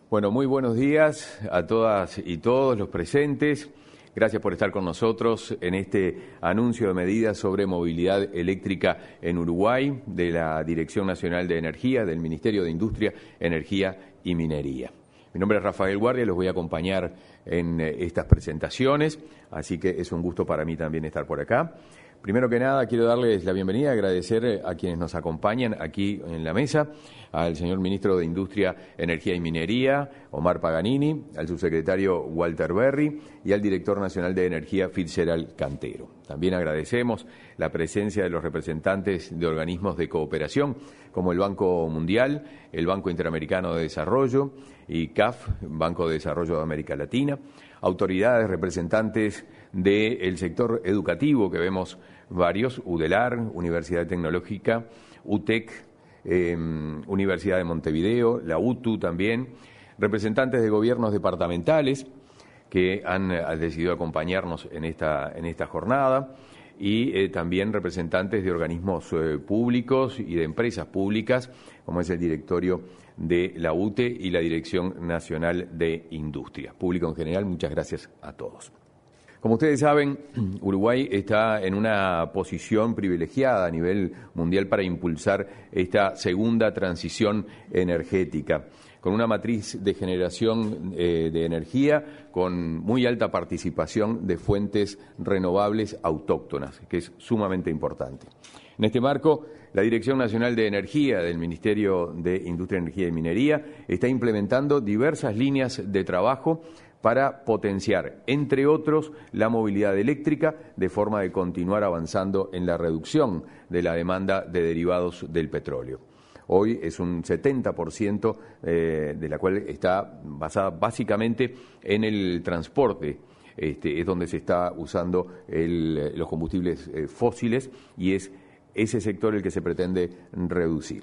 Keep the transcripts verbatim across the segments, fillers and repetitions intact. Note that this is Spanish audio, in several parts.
Bueno, muy buenos días a todas y todos los presentes. Gracias por estar con nosotros en este anuncio de medidas sobre movilidad eléctrica en Uruguay de la Dirección Nacional de Energía, del Ministerio de Industria, Energía y Minería. Mi nombre es Rafael Guardia, los voy a acompañar en estas presentaciones, así que es un gusto para mí también estar por acá. Primero que nada, quiero darles la bienvenida, agradecer a quienes nos acompañan aquí en la mesa, al señor Ministro de Industria, Energía y Minería, Omar Paganini, al subsecretario Walter Berry y al Director Nacional de Energía, Fitzgerald Cantero. También agradecemos la presencia de los representantes de organismos de cooperación, como el Banco Mundial, el Banco Interamericano de Desarrollo y C A F, Banco de Desarrollo de América Latina, autoridades, representantes del sector educativo, que vemos varios, UDELAR, Universidad Tecnológica, U T E C, eh, Universidad de Montevideo, la U T U también, representantes de gobiernos departamentales que han, han decidido acompañarnos en esta, en esta jornada y eh, también representantes de organismos eh, públicos y de empresas públicas, como es el directorio de la U T E y la Dirección Nacional de Industria. Público en general, muchas gracias a todos. Como ustedes saben, Uruguay está en una posición privilegiada a nivel mundial para impulsar esta segunda transición energética, con una matriz de generación eh, de energía con muy alta participación de fuentes renovables autóctonas, que es sumamente importante. En este marco, la Dirección Nacional de Energía del Ministerio de Industria, Energía y Minería está implementando diversas líneas de trabajo para potenciar, entre otros, la movilidad eléctrica, de forma de continuar avanzando en la reducción de la demanda de derivados del petróleo. Hoy es un setenta por ciento eh, de la cual está basada básicamente en el transporte. Este, es donde se está usando el, los combustibles eh, fósiles y es ese sector el que se pretende reducir.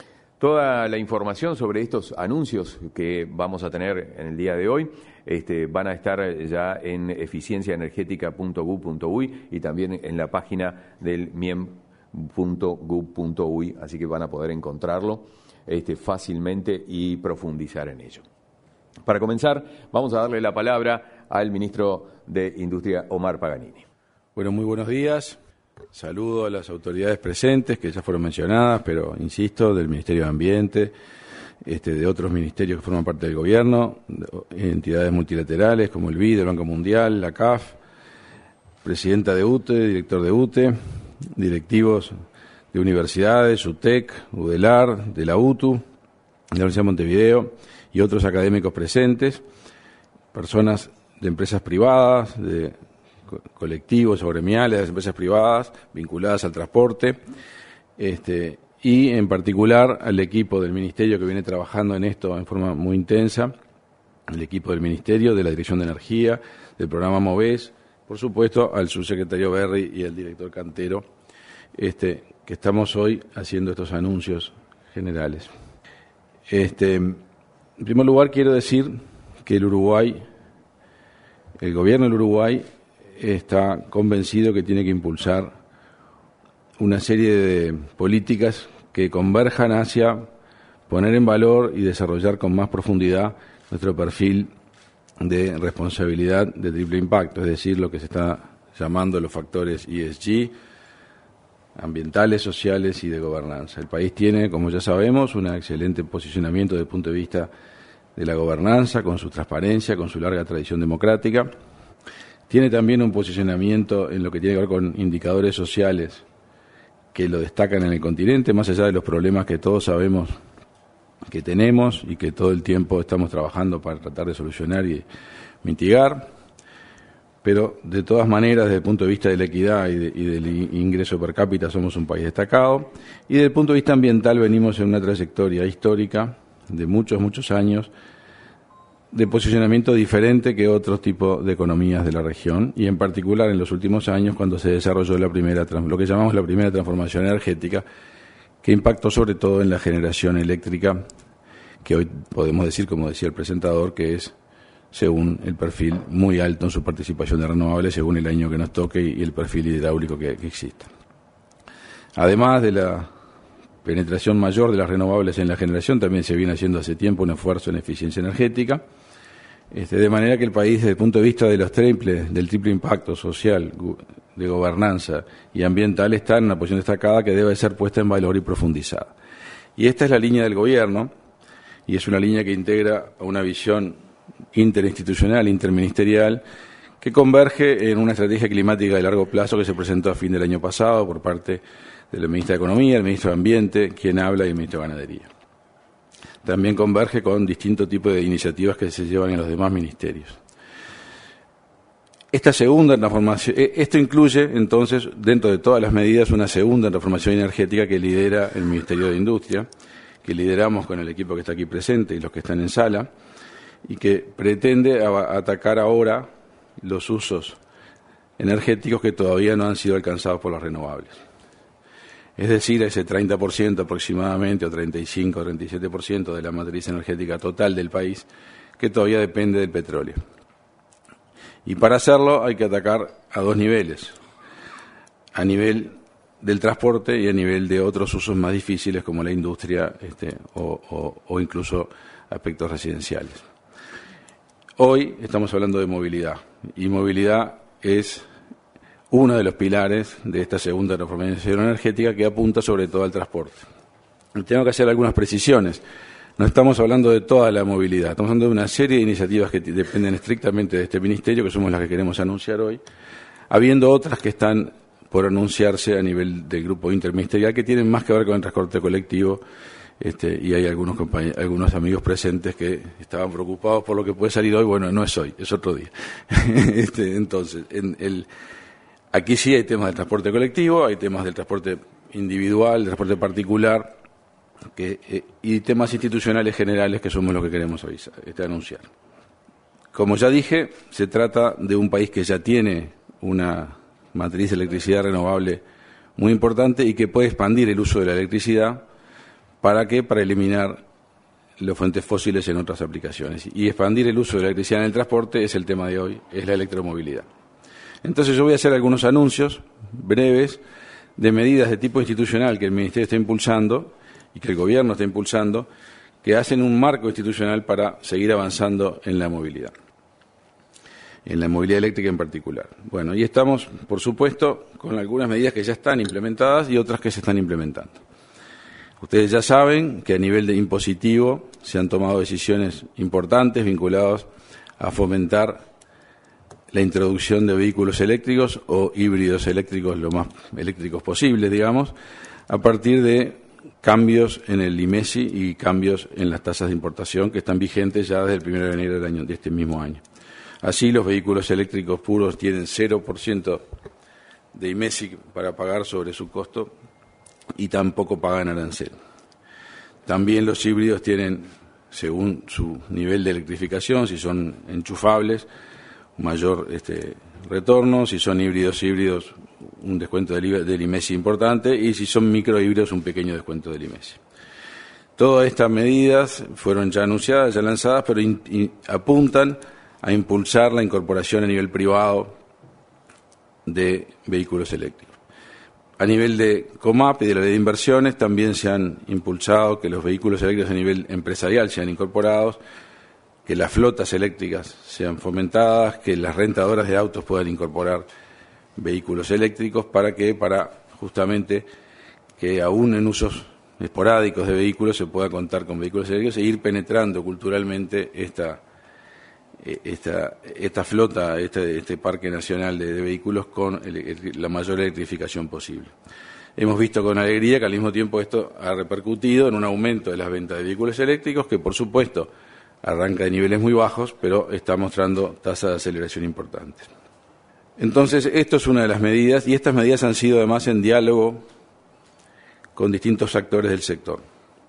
Toda la información sobre estos anuncios que vamos a tener en el día de hoy este, van a estar ya en eficiencia energética punto gov punto uy y también en la página del miem punto gov punto uy, así que van a poder encontrarlo este, fácilmente y profundizar en ello. Para comenzar, vamos a darle la palabra al ministro de Industria, Omar Paganini. Bueno, muy buenos días. Saludo a las autoridades presentes, que ya fueron mencionadas, pero insisto, del Ministerio de Ambiente, este, de otros ministerios que forman parte del gobierno, entidades multilaterales como el B I D, el Banco Mundial, la C A F, presidenta de U T E, director de U T E, directivos de universidades, U T E C, UDELAR, de la U T U, de la Universidad de Montevideo y otros académicos presentes, personas de empresas privadas, de colectivos o gremiales de las empresas privadas vinculadas al transporte este, y en particular al equipo del Ministerio que viene trabajando en esto en forma muy intensa, el equipo del Ministerio, de la Dirección de Energía, del programa MOVES, por supuesto al subsecretario Berry y al director Cantero, este, que estamos hoy haciendo estos anuncios generales. Este, en primer lugar quiero decir que el Uruguay, el gobierno del Uruguay está convencido que tiene que impulsar una serie de políticas que converjan hacia poner en valor y desarrollar con más profundidad nuestro perfil de responsabilidad de triple impacto, es decir, lo que se está llamando los factores E S G, ambientales, sociales y de gobernanza. El país tiene, como ya sabemos, un excelente posicionamiento desde el punto de vista de la gobernanza, con su transparencia, con su larga tradición democrática. Tiene también un posicionamiento en lo que tiene que ver con indicadores sociales que lo destacan en el continente, más allá de los problemas que todos sabemos que tenemos y que todo el tiempo estamos trabajando para tratar de solucionar y mitigar. Pero de todas maneras, desde el punto de vista de la equidad y, de, y del ingreso per cápita, somos un país destacado. Y desde el punto de vista ambiental venimos en una trayectoria histórica de muchos, muchos años, de posicionamiento diferente que otros tipos de economías de la región y en particular en los últimos años cuando se desarrolló la primera, lo que llamamos la primera transformación energética, que impactó sobre todo en la generación eléctrica, que hoy podemos decir, como decía el presentador, que es, según el perfil, muy alto en su participación de renovables, según el año que nos toque y el perfil hidráulico que, que exista. Además de la penetración mayor de las renovables en la generación, también se viene haciendo hace tiempo un esfuerzo en eficiencia energética, este, de manera que el país, desde el punto de vista de los triples, del triple impacto social, de gobernanza y ambiental, está en una posición destacada que debe ser puesta en valor y profundizada. Y esta es la línea del gobierno, y es una línea que integra a una visión interinstitucional, interministerial, que converge en una estrategia climática de largo plazo que se presentó a fin del año pasado por parte de la ministra de Economía, el ministro de Ambiente, quien habla, y el ministro de Ganadería. También converge con distintos tipos de iniciativas que se llevan en los demás ministerios. Esta segunda transformación, esto incluye entonces, dentro de todas las medidas, una segunda transformación energética que lidera el Ministerio de Industria, que lideramos con el equipo que está aquí presente y los que están en sala, y que pretende atacar ahora los usos energéticos que todavía no han sido alcanzados por las renovables. Es decir, ese treinta por ciento aproximadamente, o treinta y cinco, treinta y siete por ciento de la matriz energética total del país, que todavía depende del petróleo. Y para hacerlo hay que atacar a dos niveles, a nivel del transporte y a nivel de otros usos más difíciles como la industria este, o, o, o incluso aspectos residenciales. Hoy estamos hablando de movilidad, y movilidad es uno de los pilares de esta segunda transformación energética que apunta sobre todo al transporte. Y tengo que hacer algunas precisiones. No estamos hablando de toda la movilidad, estamos hablando de una serie de iniciativas que dependen estrictamente de este ministerio, que somos las que queremos anunciar hoy, habiendo otras que están por anunciarse a nivel del grupo interministerial que tienen más que ver con el transporte colectivo, este, y hay algunos compañeros, algunos amigos presentes que estaban preocupados por lo que puede salir hoy. Bueno, no es hoy, es otro día. este, entonces, en el, aquí sí hay temas del transporte colectivo, hay temas del transporte individual, del transporte particular, que, eh, y temas institucionales generales que somos los que queremos avisar, este, anunciar. Como ya dije, se trata de un país que ya tiene una matriz de electricidad renovable muy importante y que puede expandir el uso de la electricidad. ¿Para qué? Para eliminar las fuentes fósiles en otras aplicaciones. Y expandir el uso de la electricidad en el transporte es el tema de hoy, es la electromovilidad. Entonces yo voy a hacer algunos anuncios breves de medidas de tipo institucional que el Ministerio está impulsando y que el Gobierno está impulsando, que hacen un marco institucional para seguir avanzando en la movilidad, en la movilidad eléctrica en particular. Bueno, y estamos, por supuesto, con algunas medidas que ya están implementadas y otras que se están implementando. Ustedes ya saben que a nivel de impositivo se han tomado decisiones importantes vinculadas a fomentar la introducción de vehículos eléctricos o híbridos eléctricos lo más eléctricos posible, digamos, a partir de cambios en el IMESI y cambios en las tasas de importación que están vigentes ya desde el primero de enero del año, de este mismo año. Así, los vehículos eléctricos puros tienen cero por ciento de IMESI para pagar sobre su costo y tampoco pagan arancel. También los híbridos tienen, según su nivel de electrificación, si son enchufables, mayor este, retorno, si son híbridos híbridos, un descuento del, del IMESI importante, y si son microhíbridos, un pequeño descuento del IMESI. Todas estas medidas fueron ya anunciadas, ya lanzadas, pero in, in, apuntan a impulsar la incorporación a nivel privado de vehículos eléctricos. A nivel de COMAP y de la ley de inversiones también se han impulsado que los vehículos eléctricos a nivel empresarial sean incorporados, que las flotas eléctricas sean fomentadas, que las rentadoras de autos puedan incorporar vehículos eléctricos para que, para justamente que aún en usos esporádicos de vehículos se pueda contar con vehículos eléctricos e ir penetrando culturalmente esta Esta, esta flota, este, este parque nacional de, de vehículos con el, la mayor electrificación posible. Hemos visto con alegría que al mismo tiempo esto ha repercutido en un aumento de las ventas de vehículos eléctricos que, por supuesto, arranca de niveles muy bajos, pero está mostrando tasas de aceleración importantes. Entonces, esto es una de las medidas, y estas medidas han sido además en diálogo con distintos actores del sector.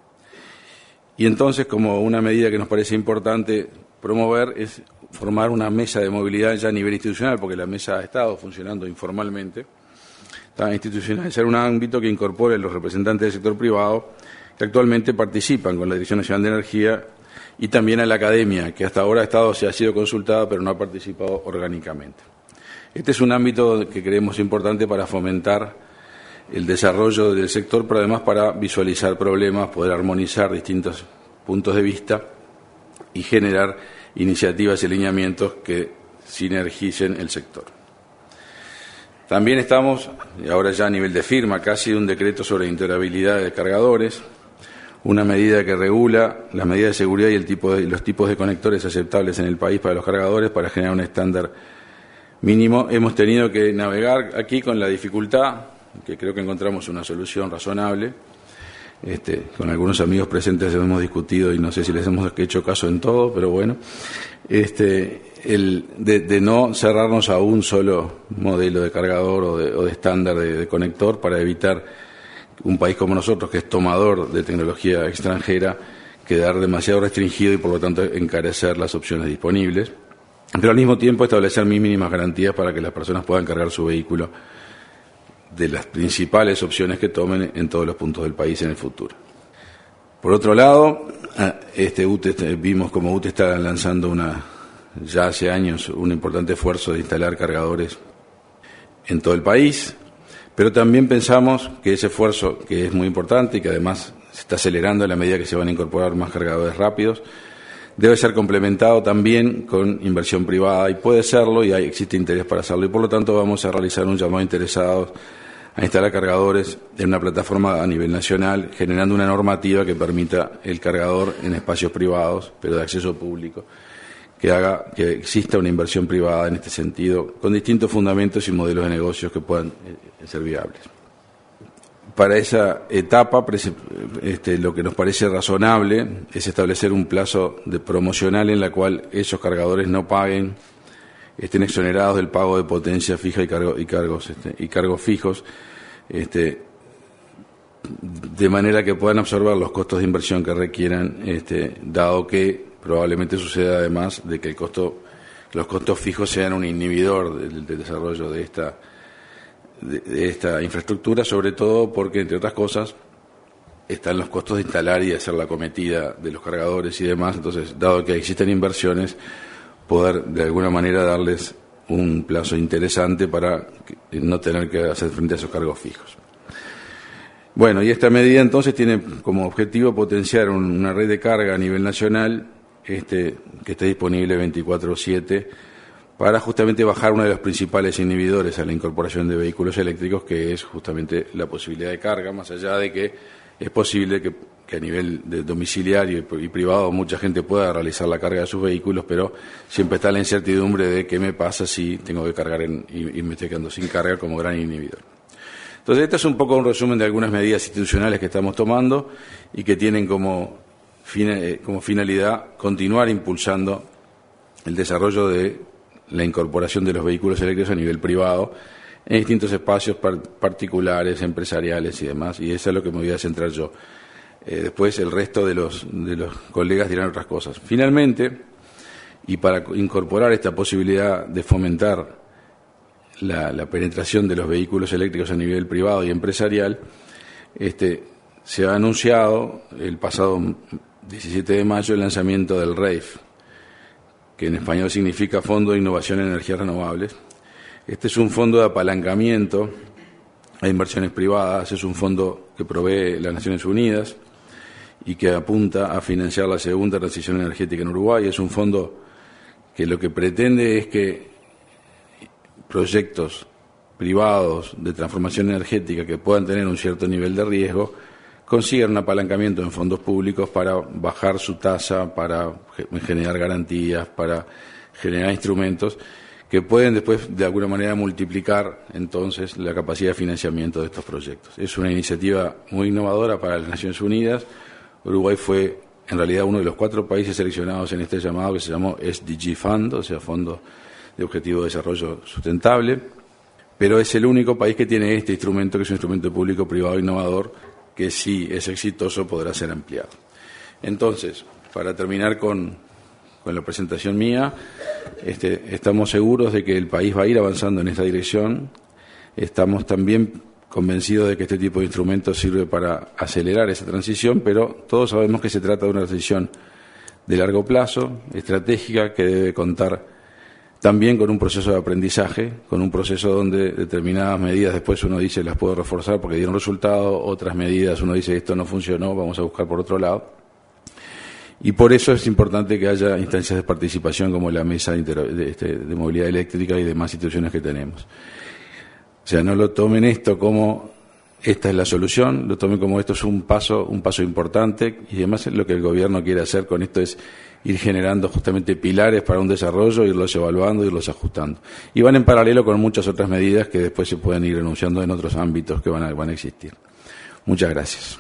Y entonces, como una medida que nos parece importante promover, es formar una mesa de movilidad ya a nivel institucional, porque la mesa ha estado funcionando informalmente, está institucionalizar un ámbito que incorpore a los representantes del sector privado que actualmente participan con la Dirección Nacional de Energía y también a la academia, que hasta ahora ha estado, se ha sido consultada, pero no ha participado orgánicamente. Este es un ámbito que creemos importante para fomentar el desarrollo del sector, pero además para visualizar problemas, poder armonizar distintos puntos de vista y generar iniciativas y alineamientos que sinergicen el sector. También estamos, ahora ya a nivel de firma, casi de un decreto sobre interoperabilidad de cargadores, una medida que regula las medidas de seguridad y el tipo de, los tipos de conectores aceptables en el país para los cargadores para generar un estándar mínimo. Hemos tenido que navegar aquí con la dificultad, que creo que encontramos una solución razonable. Este, con algunos amigos presentes hemos discutido y no sé si les hemos hecho caso en todo, pero bueno, este, el de, de no cerrarnos a un solo modelo de cargador o de, o de estándar de, de conector para evitar un país como nosotros, que es tomador de tecnología extranjera, quedar demasiado restringido y por lo tanto encarecer las opciones disponibles, pero al mismo tiempo establecer mínimas garantías para que las personas puedan cargar su vehículo de las principales opciones que tomen en todos los puntos del país en el futuro. Por otro lado, este U T E, vimos como U T E está lanzando una, ya hace años un importante esfuerzo de instalar cargadores en todo el país, pero también pensamos que ese esfuerzo, que es muy importante y que además se está acelerando a la medida que se van a incorporar más cargadores rápidos, debe ser complementado también con inversión privada, y puede serlo, y hay, existe interés para hacerlo, y por lo tanto vamos a realizar un llamado a interesados a instalar cargadores en una plataforma a nivel nacional, generando una normativa que permita el cargador en espacios privados, pero de acceso público, que haga que exista una inversión privada en este sentido, con distintos fundamentos y modelos de negocios que puedan eh, ser viables. Para esa etapa, este, lo que nos parece razonable es establecer un plazo de promocional en la cual esos cargadores no paguen, estén exonerados del pago de potencia fija y, cargo, y, cargos, este, y cargos fijos, este, de manera que puedan absorber los costos de inversión que requieran, este, dado que probablemente suceda además de que el costo, los costos fijos sean un inhibidor del, del desarrollo de esta De, de esta infraestructura, sobre todo porque, entre otras cosas, están los costos de instalar y de hacer la cometida de los cargadores y demás. Entonces, dado que existen inversiones, poder de alguna manera darles un plazo interesante para no tener que hacer frente a esos cargos fijos. Bueno, y esta medida entonces tiene como objetivo potenciar un, una red de carga a nivel nacional este, que esté disponible veinticuatro siete, para justamente bajar uno de los principales inhibidores a la incorporación de vehículos eléctricos, que es justamente la posibilidad de carga, más allá de que es posible que, que a nivel de domiciliario y privado mucha gente pueda realizar la carga de sus vehículos, pero siempre está la incertidumbre de qué me pasa si tengo que cargar en, y, y me estoy quedando sin carga como gran inhibidor. Entonces, este es un poco un resumen de algunas medidas institucionales que estamos tomando y que tienen como, fin, como finalidad continuar impulsando el desarrollo de la incorporación de los vehículos eléctricos a nivel privado en distintos espacios par particulares, empresariales y demás, y eso es lo que me voy a centrar yo. Eh, después el resto de los, de los colegas dirán otras cosas. Finalmente, y para incorporar esta posibilidad de fomentar la, la penetración de los vehículos eléctricos a nivel privado y empresarial, este, se ha anunciado el pasado diecisiete de mayo el lanzamiento del R E I F, que en español significa Fondo de Innovación en Energías Renovables. Este es un fondo de apalancamiento a inversiones privadas, es un fondo que provee las Naciones Unidas y que apunta a financiar la segunda transición energética en Uruguay. Es un fondo que lo que pretende es que proyectos privados de transformación energética que puedan tener un cierto nivel de riesgo consigan un apalancamiento en fondos públicos para bajar su tasa, para generar garantías, para generar instrumentos que pueden después de alguna manera multiplicar entonces la capacidad de financiamiento de estos proyectos. Es una iniciativa muy innovadora para las Naciones Unidas. Uruguay fue en realidad uno de los cuatro países seleccionados en este llamado que se llamó S D G Fund, o sea, Fondo de Objetivo de Desarrollo Sustentable, pero es el único país que tiene este instrumento, que es un instrumento público privado innovador, que si es exitoso podrá ser ampliado. Entonces, para terminar con, con la presentación mía, este, estamos seguros de que el país va a ir avanzando en esta dirección. Estamos también convencidos de que este tipo de instrumentos sirve para acelerar esa transición, pero todos sabemos que se trata de una transición de largo plazo, estratégica, que debe contar también con un proceso de aprendizaje, con un proceso donde determinadas medidas después uno dice las puedo reforzar porque dieron resultado, otras medidas uno dice esto no funcionó, vamos a buscar por otro lado. Y por eso es importante que haya instancias de participación como la mesa de, inter- de, este, de movilidad eléctrica y demás instituciones que tenemos. O sea, no lo tomen esto como esta es la solución, lo tomen como esto es un paso, un paso importante, y además lo que el gobierno quiere hacer con esto es ir generando justamente pilares para un desarrollo, irlos evaluando, irlos ajustando. Y van en paralelo con muchas otras medidas que después se pueden ir anunciando en otros ámbitos que van a, van a existir. Muchas gracias.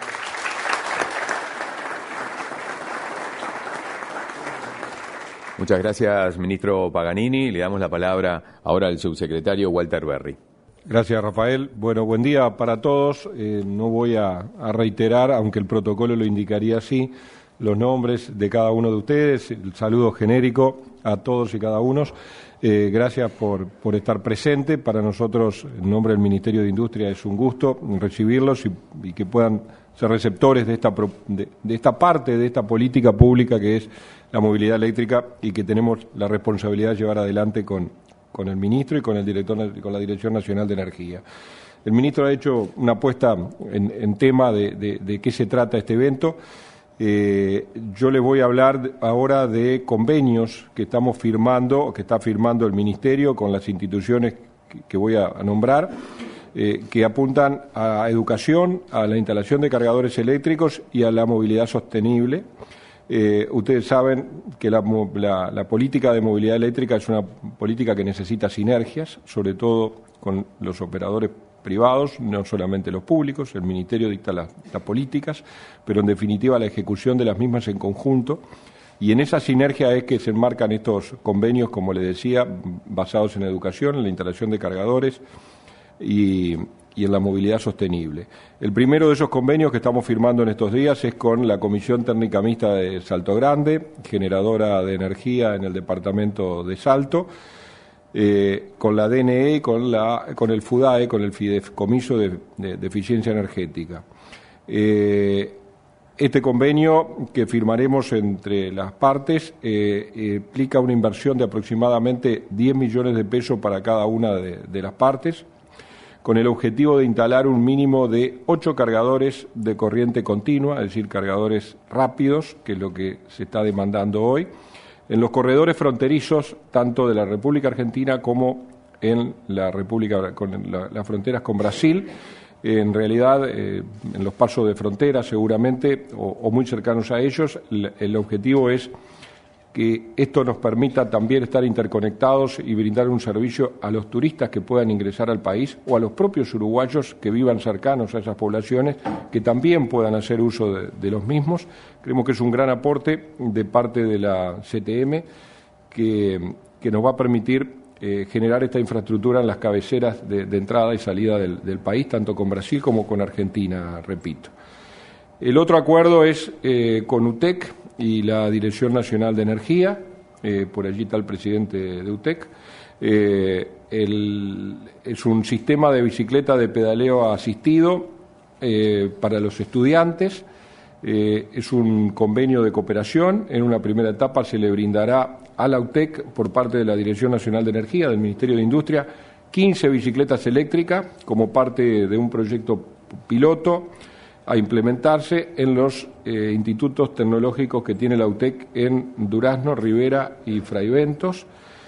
Muchas gracias, ministro Paganini. Le damos la palabra ahora al subsecretario Walter Berry. Gracias, Rafael. Bueno, buen día para todos. Eh, no voy a, a reiterar, aunque el protocolo lo indicaría así, los nombres de cada uno de ustedes, el saludo genérico a todos y cada uno. Eh, gracias por, por estar presente. Para nosotros, en nombre del Ministerio de Industria, es un gusto recibirlos y, y que puedan ser receptores de esta, de, de esta parte de esta política pública que es la movilidad eléctrica y que tenemos la responsabilidad de llevar adelante con, con el ministro y con el director, con la Dirección Nacional de Energía. El ministro ha hecho una apuesta en, en tema de, de, de qué se trata este evento. Eh, yo le voy a hablar ahora de convenios que estamos firmando, que está firmando el Ministerio con las instituciones que, que voy a, a nombrar, eh, que apuntan a educación, a la instalación de cargadores eléctricos y a la movilidad sostenible. Eh, ustedes saben que la, la, la política de movilidad eléctrica es una política que necesita sinergias, sobre todo con los operadores privados, no solamente los públicos. El Ministerio dicta las, las políticas, pero en definitiva la ejecución de las mismas en conjunto. Y en esa sinergia es que se enmarcan estos convenios, como le decía, basados en educación, en la instalación de cargadores y, y en la movilidad sostenible. El primero de esos convenios que estamos firmando en estos días es con la Comisión Técnica Mixta de Salto Grande, generadora de energía en el departamento de Salto, Eh, con la D N E, con, la, con el FUDAE, con el Fideicomiso de, de, de Eficiencia Energética. Eh, este convenio que firmaremos entre las partes eh, eh, implica una inversión de aproximadamente diez millones de pesos para cada una de, de las partes, con el objetivo de instalar un mínimo de ocho cargadores de corriente continua, es decir, cargadores rápidos, que es lo que se está demandando hoy, en los corredores fronterizos tanto de la República Argentina como en la República con la, las fronteras con Brasil, en realidad eh, en los pasos de frontera seguramente o, o muy cercanos a ellos. El, el objetivo es que esto nos permita también estar interconectados y brindar un servicio a los turistas que puedan ingresar al país o a los propios uruguayos que vivan cercanos a esas poblaciones que también puedan hacer uso de, de los mismos. Creemos que es un gran aporte de parte de la C T M que, que nos va a permitir eh, generar esta infraestructura en las cabeceras de, de entrada y salida del, del país, tanto con Brasil como con Argentina, repito. El otro acuerdo es eh, con U T E C y la Dirección Nacional de Energía, eh, por allí está el presidente de U T E C. Eh, el, es un sistema de bicicleta de pedaleo asistido eh, para los estudiantes. Eh, es un convenio de cooperación. En una primera etapa se le brindará a la U T E C, por parte de la Dirección Nacional de Energía, del Ministerio de Industria, quince bicicletas eléctricas como parte de un proyecto piloto a implementarse en los eh, institutos tecnológicos que tiene la U T E C en Durazno, Rivera y Fraiventos.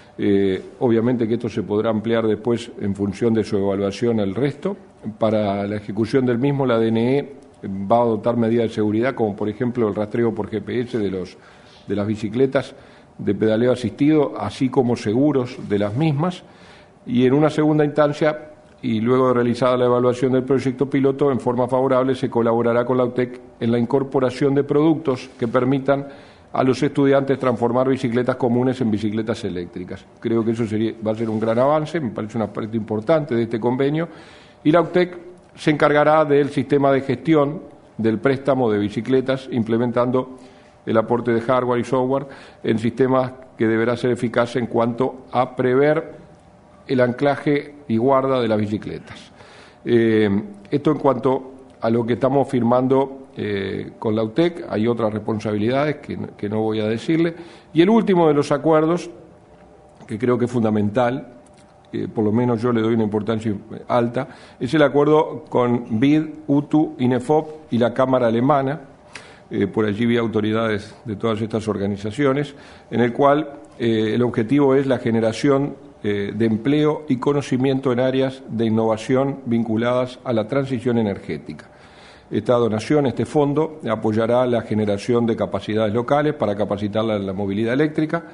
Eh, obviamente que esto se podrá ampliar después en función de su evaluación al resto. Para la ejecución del mismo, la D N E va a adoptar medidas de seguridad, como por ejemplo el rastreo por G P S de, los, de las bicicletas de pedaleo asistido, así como seguros de las mismas. Y en una segunda instancia, y luego de realizada la evaluación del proyecto piloto, en forma favorable se colaborará con la U T E C en la incorporación de productos que permitan a los estudiantes transformar bicicletas comunes en bicicletas eléctricas. Creo que eso sería, va a ser un gran avance, me parece una parte importante de este convenio, y la U T E C se encargará del sistema de gestión del préstamo de bicicletas, implementando el aporte de hardware y software en sistemas que deberá ser eficaz en cuanto a prever el anclaje y guarda de las bicicletas. Eh, esto en cuanto a lo que estamos firmando eh, con la U T E C. Hay otras responsabilidades que, que no voy a decirle. Y el último de los acuerdos que creo que es fundamental, eh, por lo menos yo le doy una importancia alta, es el acuerdo con B I D, U T U, INEFOP y la Cámara Alemana. Eh, por allí vi autoridades de todas estas organizaciones, en el cual eh, el objetivo es la generación eh, de empleo y conocimiento en áreas de innovación vinculadas a la transición energética. Esta donación, este fondo, apoyará la generación de capacidades locales para capacitar la, la movilidad eléctrica.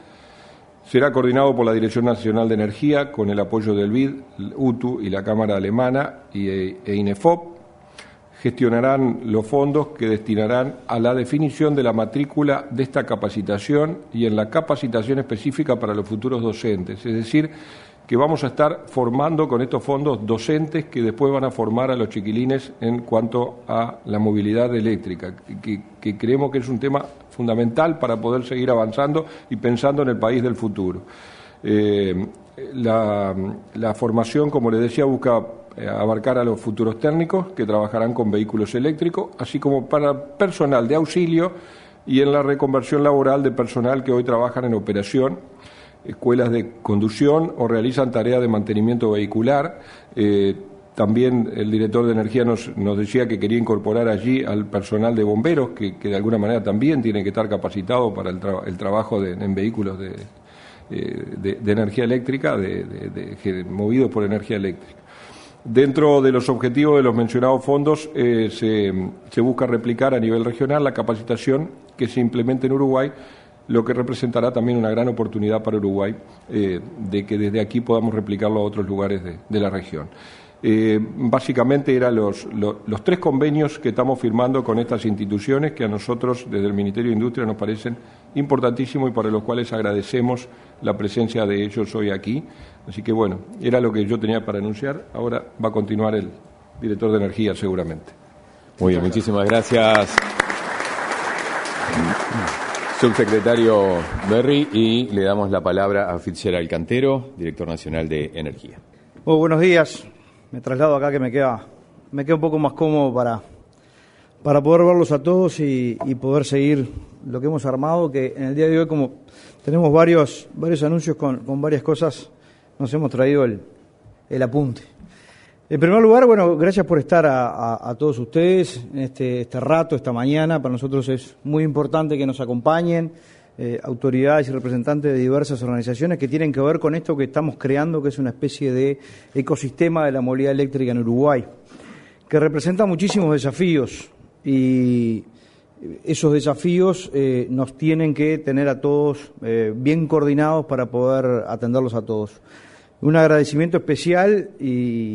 Será coordinado por la Dirección Nacional de Energía con el apoyo del B I D, U T U y la Cámara Alemana y, e INEFOP. Gestionarán los fondos que destinarán a la definición de la matrícula de esta capacitación y en la capacitación específica para los futuros docentes. Es decir, que vamos a estar formando con estos fondos docentes que después van a formar a los chiquilines en cuanto a la movilidad eléctrica, que, que creemos que es un tema fundamental para poder seguir avanzando y pensando en el país del futuro. Eh, la, la formación, como les decía, busca abarcar a los futuros técnicos que trabajarán con vehículos eléctricos, así como para personal de auxilio y en la reconversión laboral de personal que hoy trabajan en operación, escuelas de conducción o realizan tareas de mantenimiento vehicular. Eh, también el director de energía nos, nos decía que quería incorporar allí al personal de bomberos, que, que de alguna manera también tiene que estar capacitado para el, tra el trabajo de, en vehículos de, eh, de, de energía eléctrica, de, de, de, de, movidos por energía eléctrica. Dentro de los objetivos de los mencionados fondos eh, se, se busca replicar a nivel regional la capacitación que se implemente en Uruguay, lo que representará también una gran oportunidad para Uruguay eh, de que desde aquí podamos replicarlo a otros lugares de, de la región. Eh, básicamente eran los, los, los tres convenios que estamos firmando con estas instituciones que a nosotros desde el Ministerio de Industria nos parecen importantísimos y para los cuales agradecemos la presencia de ellos hoy aquí. Así que bueno, era lo que yo tenía para anunciar. Ahora va a continuar el director de Energía seguramente. Muy bien, muchísimas gracias, subsecretario Berry, y le damos la palabra a Fitzgerald Cantero, director nacional de Energía. Muy buenos días. Me traslado acá que me queda, me queda un poco más cómodo para, para poder verlos a todos y, y poder seguir lo que hemos armado, que en el día de hoy, como tenemos varios, varios anuncios con, con varias cosas, nos hemos traído el, el apunte. En primer lugar, bueno, gracias por estar a, a, a todos ustedes en este, este rato, esta mañana. Para nosotros es muy importante que nos acompañen eh, autoridades y representantes de diversas organizaciones que tienen que ver con esto que estamos creando, que es una especie de ecosistema de la movilidad eléctrica en Uruguay, que representa muchísimos desafíos y esos desafíos eh, nos tienen que tener a todos eh, bien coordinados para poder atenderlos a todos. Un agradecimiento especial y,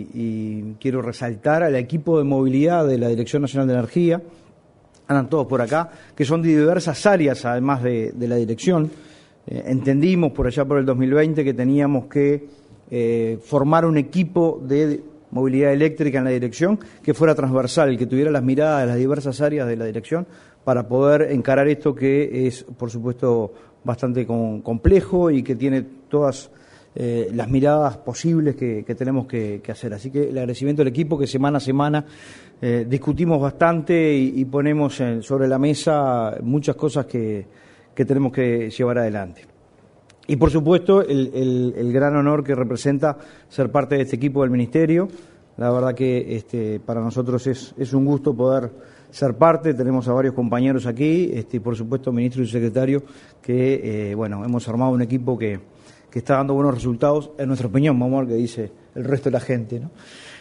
y quiero resaltar al equipo de movilidad de la Dirección Nacional de Energía, andan todos por acá, que son de diversas áreas además de, de la dirección. Eh, entendimos por allá por el dos mil veinte que teníamos que eh, formar un equipo de movilidad eléctrica en la dirección que fuera transversal, que tuviera las miradas de las diversas áreas de la dirección para poder encarar esto que es, por supuesto, bastante con, complejo y que tiene todas Eh, las miradas posibles que, que tenemos que, que hacer. Así que el agradecimiento al equipo que semana a semana eh, discutimos bastante y, y ponemos en, sobre la mesa muchas cosas que, que tenemos que llevar adelante. Y por supuesto el, el, el gran honor que representa ser parte de este equipo del Ministerio. La verdad que este, para nosotros es, es un gusto poder ser parte. Tenemos a varios compañeros aquí, este, y por supuesto ministro y secretario, que eh, bueno, hemos armado un equipo que que está dando buenos resultados, en nuestra opinión, vamos a ver qué dice el resto de la gente, ¿no?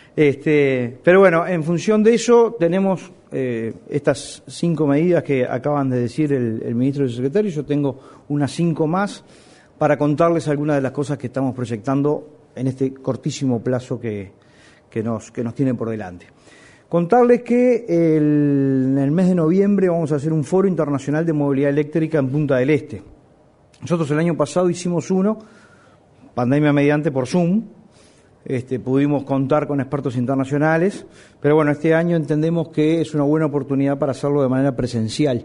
Este, pero bueno, en función de eso tenemos eh, estas cinco medidas que acaban de decir el, el ministro y el secretario. Yo tengo unas cinco más para contarles algunas de las cosas que estamos proyectando en este cortísimo plazo que, que, nos, que nos tiene por delante. Contarles que el, en el mes de noviembre vamos a hacer un foro internacional de movilidad eléctrica en Punta del Este. Nosotros el año pasado hicimos uno, pandemia mediante, por Zoom. Este, pudimos contar con expertos internacionales, pero bueno, este año entendemos que es una buena oportunidad para hacerlo de manera presencial.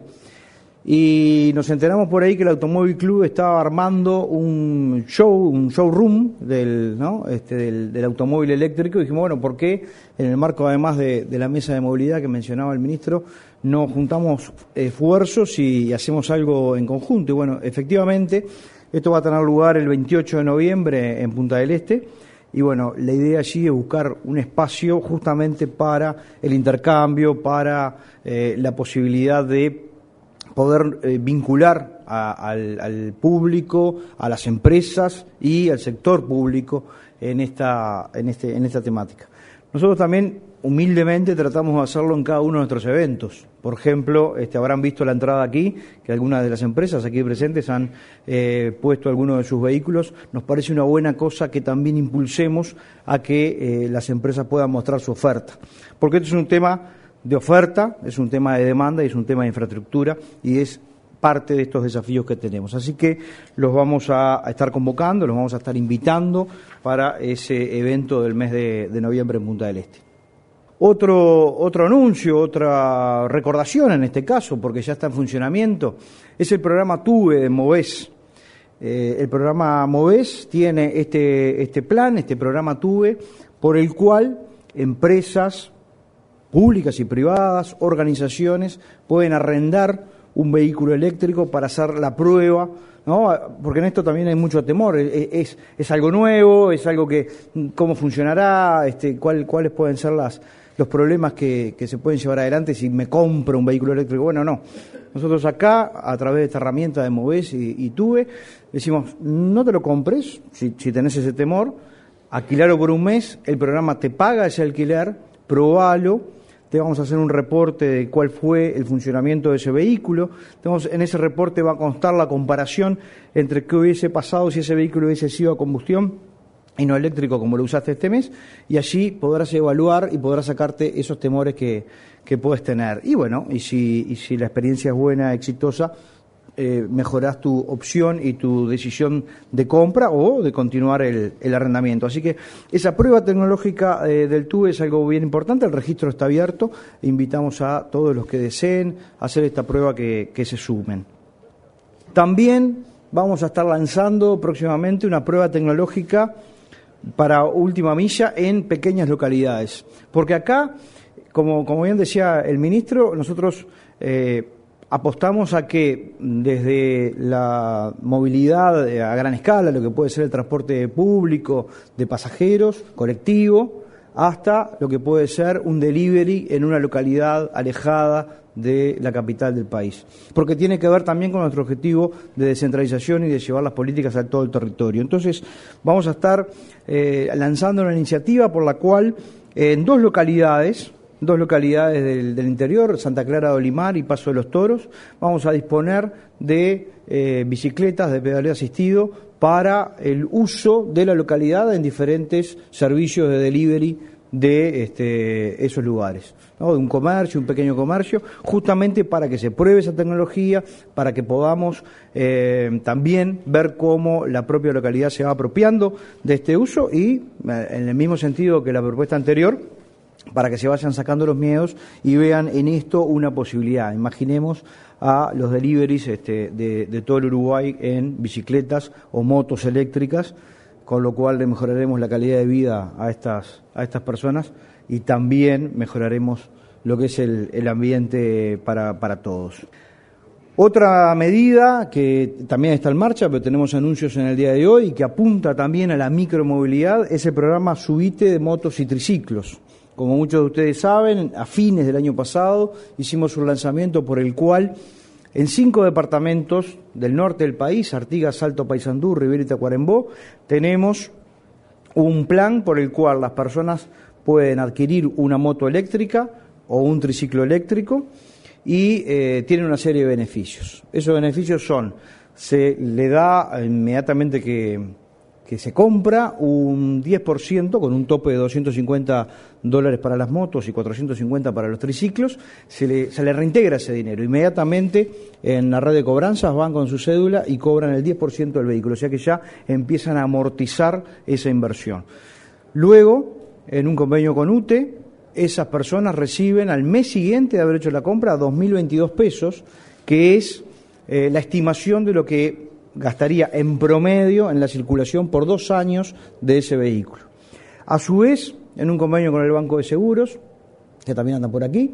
Y nos enteramos por ahí que el Automóvil Club estaba armando un show, un showroom del, ¿no? este, del, del automóvil eléctrico, y dijimos, bueno, ¿por qué en el marco además de, de la mesa de movilidad que mencionaba el ministro, no juntamos esfuerzos y hacemos algo en conjunto? Y bueno, efectivamente, Esto va a tener lugar el veintiocho de noviembre en Punta del Este. Y bueno, la idea allí es buscar un espacio justamente para el intercambio, para eh, la posibilidad de poder eh, vincular a, al, al público, a las empresas y al sector público en esta, en este, en esta temática. Nosotros también humildemente tratamos de hacerlo en cada uno de nuestros eventos. Por ejemplo, este, habrán visto la entrada aquí, que algunas de las empresas aquí presentes han eh, puesto algunos de sus vehículos. Nos parece una buena cosa que también impulsemos a que eh, las empresas puedan mostrar su oferta. Porque esto es un tema de oferta, es un tema de demanda y es un tema de infraestructura y es parte de estos desafíos que tenemos. Así que los vamos a, a estar convocando, los vamos a estar invitando para ese evento del mes de, de noviembre en Punta del Este. Otro, otro anuncio, otra recordación en este caso, porque ya está en funcionamiento, es el programa TUVE de MOVES. Eh, el programa MOVES tiene este, este plan, este programa TUVE, por el cual empresas públicas y privadas, organizaciones, pueden arrendar un vehículo eléctrico para hacer la prueba, ¿no? Porque en esto también hay mucho temor, es, es, es algo nuevo, es algo que, cómo funcionará, este, cuál, cuáles pueden ser las, los problemas que, que se pueden llevar adelante si me compro un vehículo eléctrico. Bueno, no. Nosotros acá, a través de esta herramienta de MOVES y, y TUVE, decimos, no te lo compres, si, si tenés ese temor, alquilalo por un mes, el programa te paga ese alquiler, probalo. Te vamos a hacer un reporte de cuál fue el funcionamiento de ese vehículo. Entonces, en ese reporte va a constar la comparación entre qué hubiese pasado si ese vehículo hubiese sido a combustión y no eléctrico como lo usaste este mes, y allí podrás evaluar y podrás sacarte esos temores que, que puedes tener. Y bueno, y si, y si la experiencia es buena, exitosa, Eh, mejorás tu opción y tu decisión de compra o de continuar el, el arrendamiento. Así que esa prueba tecnológica eh, del TUVE es algo bien importante, el registro está abierto, invitamos a todos los que deseen hacer esta prueba que, que se sumen. También vamos a estar lanzando próximamente una prueba tecnológica para última milla en pequeñas localidades, porque acá, como, como bien decía el ministro, nosotros eh, apostamos a que desde la movilidad a gran escala, lo que puede ser el transporte público de pasajeros, colectivo, hasta lo que puede ser un delivery en una localidad alejada de la capital del país. Porque tiene que ver también con nuestro objetivo de descentralización y de llevar las políticas a todo el territorio. Entonces, vamos a estar eh, lanzando una iniciativa por la cual eh, en dos localidades, dos localidades del, del interior, Santa Clara de Olimar y Paso de los Toros, vamos a disponer de eh, bicicletas de pedaleo asistido para el uso de la localidad en diferentes servicios de delivery de este, esos lugares, ¿no? De un comercio, un pequeño comercio, justamente para que se pruebe esa tecnología, para que podamos eh, también ver cómo la propia localidad se va apropiando de este uso y, en el mismo sentido que la propuesta anterior, para que se vayan sacando los miedos y vean en esto una posibilidad. Imaginemos a los deliveries este, de, de todo el Uruguay en bicicletas o motos eléctricas, con lo cual le mejoraremos la calidad de vida a estas, a estas personas y también mejoraremos lo que es el, el ambiente para, para todos. Otra medida que también está en marcha, pero tenemos anuncios en el día de hoy, que apunta también a la micromovilidad, es el programa Subite de motos y triciclos. Como muchos de ustedes saben, a fines del año pasado hicimos un lanzamiento por el cual en cinco departamentos del norte del país, Artigas, Salto, Paysandú, Rivera y Tacuarembó, tenemos un plan por el cual las personas pueden adquirir una moto eléctrica o un triciclo eléctrico y eh, tienen una serie de beneficios. Esos beneficios son, se le da inmediatamente que... que se compra un diez por ciento con un tope de doscientos cincuenta dólares para las motos y cuatrocientos cincuenta para los triciclos, se le, se le reintegra ese dinero. Inmediatamente en la red de cobranzas van con su cédula y cobran el diez por ciento del vehículo, o sea que ya empiezan a amortizar esa inversión. Luego, en un convenio con U T E, esas personas reciben al mes siguiente de haber hecho la compra dos mil veintidós pesos, que es eh, la estimación de lo que gastaría en promedio en la circulación por dos años de ese vehículo. A su vez, en un convenio con el Banco de Seguros, que también anda por aquí,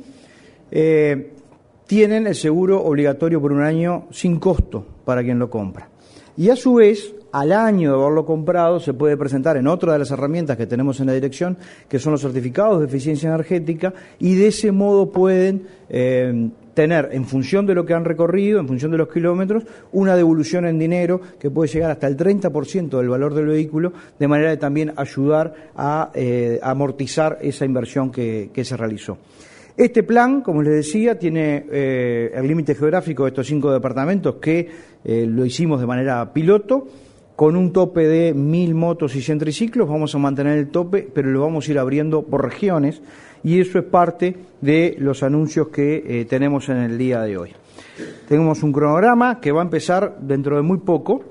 eh, tienen el seguro obligatorio por un año sin costo para quien lo compra. y a su vez, al año de haberlo comprado, se puede presentar en otra de las herramientas que tenemos en la dirección, que son los certificados de eficiencia energética, y de ese modo pueden eh, tener, en función de lo que han recorrido, en función de los kilómetros, una devolución en dinero que puede llegar hasta el treinta por ciento del valor del vehículo, de manera de también ayudar a eh, amortizar esa inversión que, que se realizó. Este plan, como les decía, tiene eh, el límite geográfico de estos cinco departamentos que eh, lo hicimos de manera piloto, con un tope de mil motos y cien triciclos. Vamos a mantener el tope, pero lo vamos a ir abriendo por regiones, y eso es parte de los anuncios que eh, tenemos en el día de hoy. Tenemos un cronograma que va a empezar dentro de muy poco,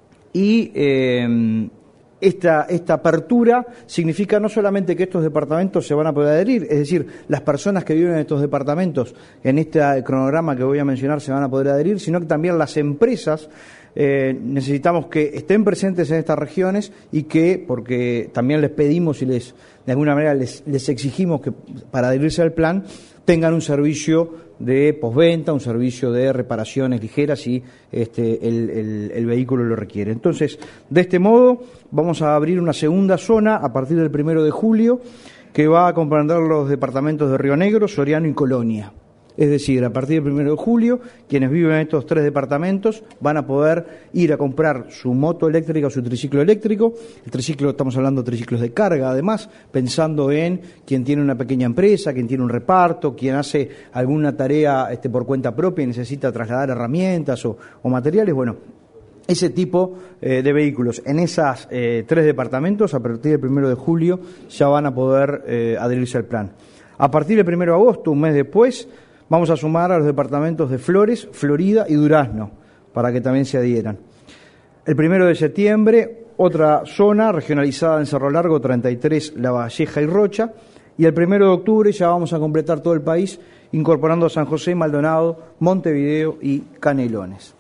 y eh, Esta, esta apertura significa no solamente que estos departamentos se van a poder adherir, es decir, las personas que viven en estos departamentos, en este cronograma que voy a mencionar, se van a poder adherir, sino que también las empresas eh, necesitamos que estén presentes en estas regiones, y que, porque también les pedimos y les de alguna manera les, les exigimos que para adherirse al plan tengan un servicio de postventa, un servicio de reparaciones ligeras si este, el, el, el vehículo lo requiere. Entonces, de este modo, vamos a abrir una segunda zona a partir del primero de julio, que va a comprender los departamentos de Río Negro, Soriano y Colonia. Es decir, a partir del primero de julio, quienes viven en estos tres departamentos van a poder ir a comprar su moto eléctrica o su triciclo eléctrico. El triciclo, estamos hablando de triciclos de carga, además, pensando en quien tiene una pequeña empresa, quien tiene un reparto, quien hace alguna tarea este, por cuenta propia y necesita trasladar herramientas o, o materiales. Bueno, ese tipo eh, de vehículos en esos eh, tres departamentos, a partir del primero de julio, ya van a poder eh, adherirse al plan. A partir del primero de agosto, un mes después, vamos a sumar a los departamentos de Flores, Florida y Durazno, para que también se adhieran. El primero de septiembre, otra zona regionalizada en Cerro Largo, treinta y tres, La Valleja y Rocha. Y el primero de octubre ya vamos a completar todo el país, incorporando a San José, Maldonado, Montevideo y Canelones.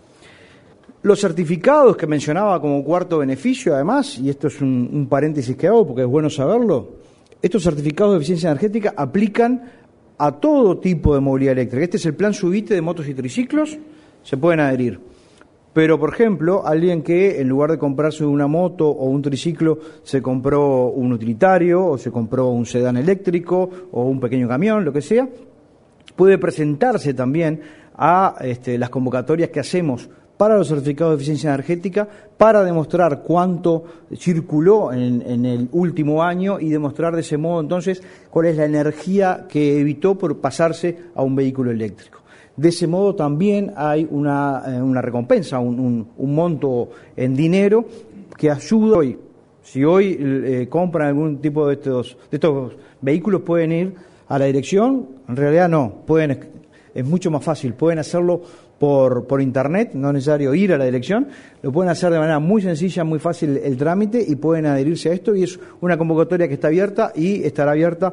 Los certificados que mencionaba como cuarto beneficio, además, y esto es un, un paréntesis que hago porque es bueno saberlo, estos certificados de eficiencia energética aplican a todo tipo de movilidad eléctrica. Este es el plan Subite de motos y triciclos, se pueden adherir. Pero, por ejemplo, alguien que en lugar de comprarse una moto o un triciclo se compró un utilitario o se compró un sedán eléctrico o un pequeño camión, lo que sea, puede presentarse también a este, las convocatorias que hacemos para los certificados de eficiencia energética, para demostrar cuánto circuló en, en el último año y demostrar de ese modo entonces cuál es la energía que evitó por pasarse a un vehículo eléctrico. De ese modo también hay una, una recompensa, un, un, un monto en dinero que ayuda hoy. Si hoy eh, compran algún tipo de estos, de estos vehículos, pueden ir a la dirección, en realidad no, pueden, es mucho más fácil, pueden hacerlo Por, por internet, no es necesario ir a la dirección, lo pueden hacer de manera muy sencilla, muy fácil el trámite, y pueden adherirse a esto, y es una convocatoria que está abierta y estará abierta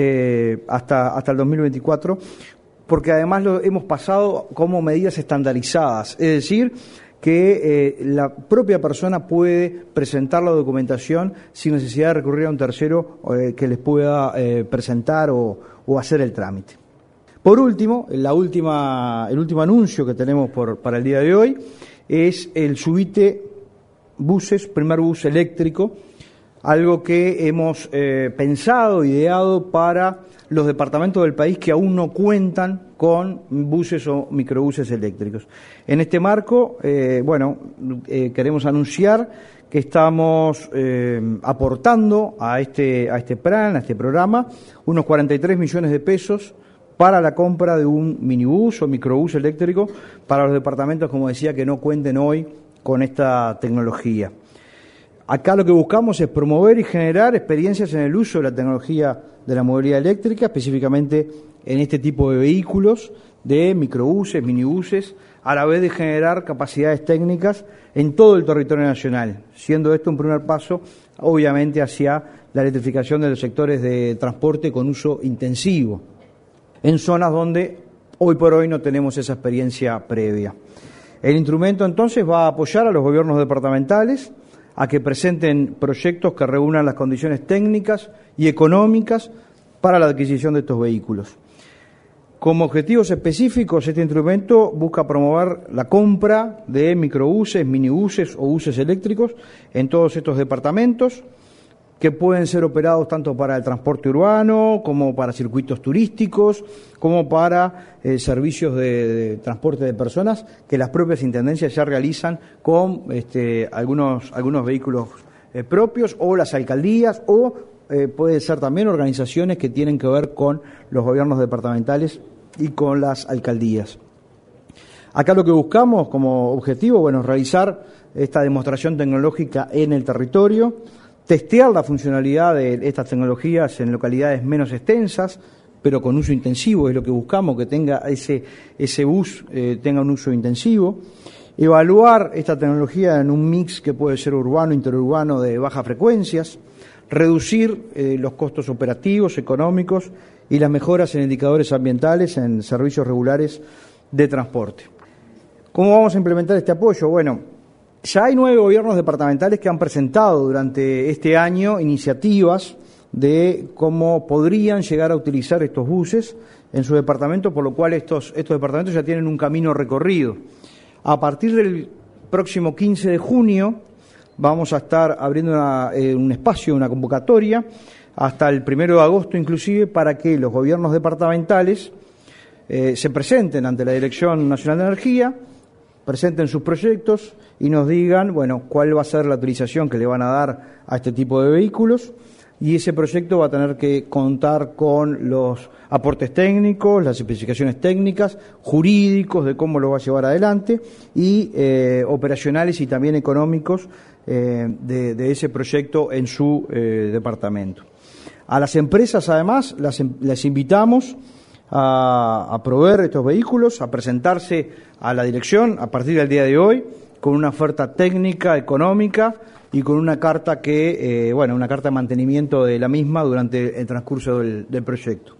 eh, hasta, hasta el dos mil veinticuatro, porque además lo hemos pasado como medidas estandarizadas, es decir, que eh, la propia persona puede presentar la documentación sin necesidad de recurrir a un tercero eh, que les pueda eh, presentar o, o hacer el trámite. Por último, la última, el último anuncio que tenemos por, para el día de hoy es el Subite Buses, primer bus eléctrico, algo que hemos eh, pensado, ideado para los departamentos del país que aún no cuentan con buses o microbuses eléctricos. En este marco, eh, bueno, eh, queremos anunciar que estamos eh, aportando a este, a este plan, a este programa, unos cuarenta y tres millones de pesos para la compra de un minibús o microbús eléctrico para los departamentos, como decía, que no cuenten hoy con esta tecnología. Acá lo que buscamos es promover y generar experiencias en el uso de la tecnología de la movilidad eléctrica, específicamente en este tipo de vehículos, de microbuses, minibuses, a la vez de generar capacidades técnicas en todo el territorio nacional, siendo esto un primer paso, obviamente, hacia la electrificación de los sectores de transporte con uso intensivo, en zonas donde hoy por hoy no tenemos esa experiencia previa. El instrumento entonces va a apoyar a los gobiernos departamentales a que presenten proyectos que reúnan las condiciones técnicas y económicas para la adquisición de estos vehículos. Como objetivos específicos, este instrumento busca promover la compra de microbuses, minibuses o buses eléctricos en todos estos departamentos, que pueden ser operados tanto para el transporte urbano, como para circuitos turísticos, como para eh, servicios de, de transporte de personas, que las propias intendencias ya realizan con este, algunos, algunos vehículos eh, propios, o las alcaldías, o eh, puede ser también organizaciones que tienen que ver con los gobiernos departamentales y con las alcaldías. Acá lo que buscamos como objetivo, bueno, realizar esta demostración tecnológica en el territorio, testear la funcionalidad de estas tecnologías en localidades menos extensas, pero con uso intensivo, es lo que buscamos, que tenga ese, ese bus eh, tenga un uso intensivo. Evaluar esta tecnología en un mix que puede ser urbano, interurbano, de bajas frecuencias, reducir eh, los costos operativos, económicos y las mejoras en indicadores ambientales en servicios regulares de transporte. ¿Cómo vamos a implementar este apoyo? Bueno, ya hay nueve gobiernos departamentales que han presentado durante este año iniciativas de cómo podrían llegar a utilizar estos buses en su departamento, por lo cual estos, estos departamentos ya tienen un camino recorrido. A partir del próximo quince de junio vamos a estar abriendo una, eh, un espacio, una convocatoria, hasta el primero de agosto inclusive, para que los gobiernos departamentales eh, se presenten ante la Dirección Nacional de Energía, presenten sus proyectos y nos digan, bueno, cuál va a ser la utilización que le van a dar a este tipo de vehículos, y ese proyecto va a tener que contar con los aportes técnicos, las especificaciones técnicas, jurídicos de cómo lo va a llevar adelante, y eh, operacionales y también económicos eh, de, de ese proyecto en su eh, departamento. A las empresas, además, las, las invitamos a, a proveer estos vehículos, a presentarse a la dirección a partir del día de hoy con una oferta técnica, económica y con una carta que, eh, bueno, una carta de mantenimiento de la misma durante el transcurso del, del proyecto.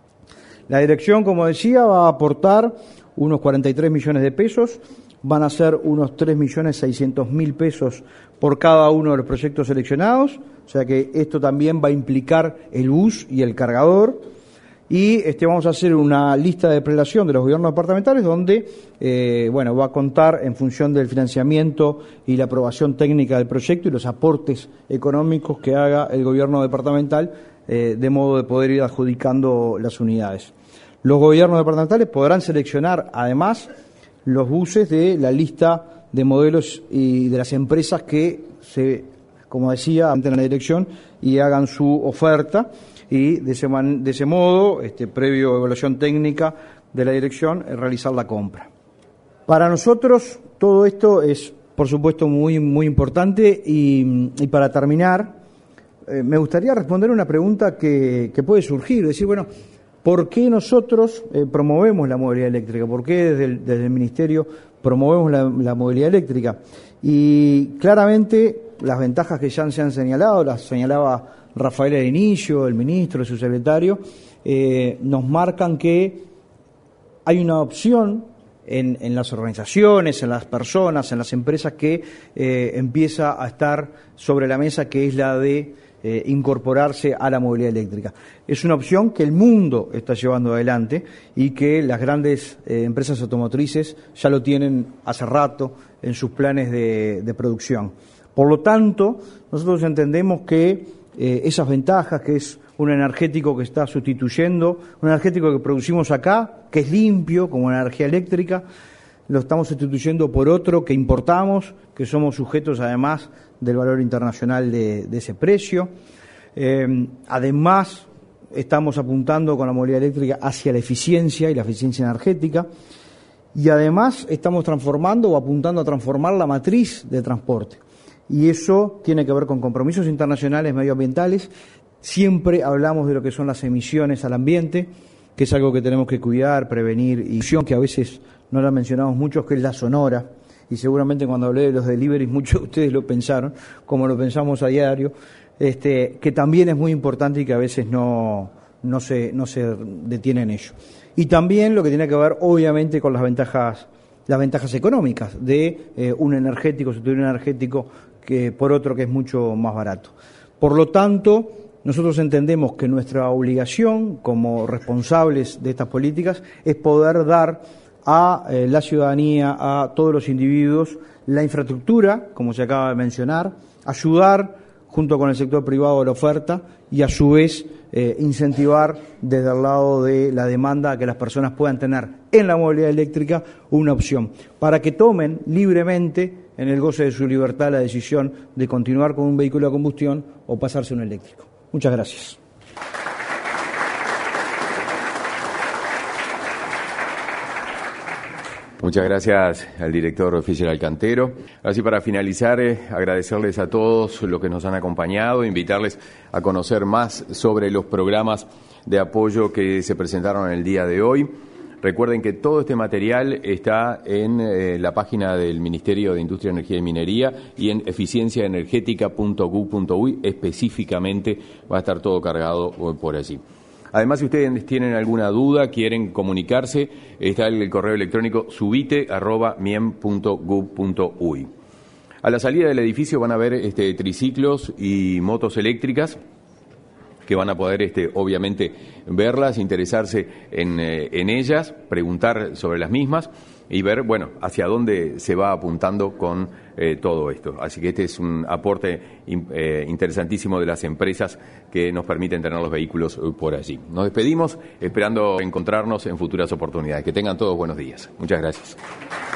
La dirección, como decía, va a aportar unos cuarenta y tres millones de pesos, van a ser unos tres millones seiscientos mil pesos por cada uno de los proyectos seleccionados, o sea que esto también va a implicar el bus y el cargador. Y este, vamos a hacer una lista de prelación de los gobiernos departamentales donde eh, bueno, va a contar en función del financiamiento y la aprobación técnica del proyecto y los aportes económicos que haga el gobierno departamental, eh, de modo de poder ir adjudicando las unidades. Los gobiernos departamentales podrán seleccionar además los buses de la lista de modelos y de las empresas que se, como decía, entren a la dirección y hagan su oferta, y de ese, man, de ese modo, este, previo a evaluación técnica de la dirección, realizar la compra. Para nosotros todo esto es, por supuesto, muy, muy importante, y, y para terminar, eh, me gustaría responder una pregunta que, que puede surgir, decir, bueno, ¿por qué nosotros eh, promovemos la movilidad eléctrica? ¿Por qué desde el, desde el Ministerio promovemos la, la movilidad eléctrica? Y claramente las ventajas que ya se han señalado, las señalaba Rafael al inicio, el ministro, el subsecretario, eh, nos marcan que hay una opción en, en las organizaciones, en las personas, en las empresas que eh, empieza a estar sobre la mesa, que es la de eh, incorporarse a la movilidad eléctrica. Es una opción que el mundo está llevando adelante y que las grandes eh, empresas automotrices ya lo tienen hace rato en sus planes de, de producción. Por lo tanto, nosotros entendemos que Eh, esas ventajas, que es un energético que está sustituyendo, un energético que producimos acá, que es limpio, como la energía eléctrica, lo estamos sustituyendo por otro que importamos, que somos sujetos además del valor internacional de, de ese precio. Eh, además, estamos apuntando con la movilidad eléctrica hacia la eficiencia y la eficiencia energética, y además estamos transformando o apuntando a transformar la matriz de transporte. Y eso tiene que ver con compromisos internacionales medioambientales. Siempre hablamos de lo que son las emisiones al ambiente, que es algo que tenemos que cuidar, prevenir, y que a veces no la mencionamos mucho, que es la sonora, y seguramente cuando hablé de los deliveries muchos de ustedes lo pensaron, como lo pensamos a diario, este, que también es muy importante y que a veces no, no, se, no se detiene en ello. Y también lo que tiene que ver, obviamente, con las ventajas, las ventajas económicas de eh, un energético, sustituir un energético que por otro que es mucho más barato. Por lo tanto, nosotros entendemos que nuestra obligación como responsables de estas políticas es poder dar a eh, la ciudadanía, a todos los individuos, la infraestructura, como se acaba de mencionar, ayudar junto con el sector privado a la oferta y a su vez eh, incentivar desde el lado de la demanda a que las personas puedan tener en la movilidad eléctrica una opción, para que tomen libremente en el goce de su libertad la decisión de continuar con un vehículo de combustión o pasarse a un eléctrico. Muchas gracias. Muchas gracias al director oficial Alcantero. Así para finalizar, eh, agradecerles a todos los que nos han acompañado, invitarles a conocer más sobre los programas de apoyo que se presentaron el día de hoy. Recuerden que todo este material está en eh, la página del Ministerio de Industria, Energía y Minería y en eficiencia energética punto gov punto uy específicamente va a estar todo cargado por allí. Además, si ustedes tienen alguna duda, quieren comunicarse, está el correo electrónico subite arroba miem punto gov punto uy. A la salida del edificio van a ver este, triciclos y motos eléctricas que van a poder, este, obviamente, verlas, interesarse en, eh, en ellas, preguntar sobre las mismas y ver, bueno, hacia dónde se va apuntando con eh, todo esto. Así que este es un aporte eh, interesantísimo de las empresas que nos permiten tener los vehículos por allí. Nos despedimos esperando encontrarnos en futuras oportunidades. Que tengan todos buenos días. Muchas gracias.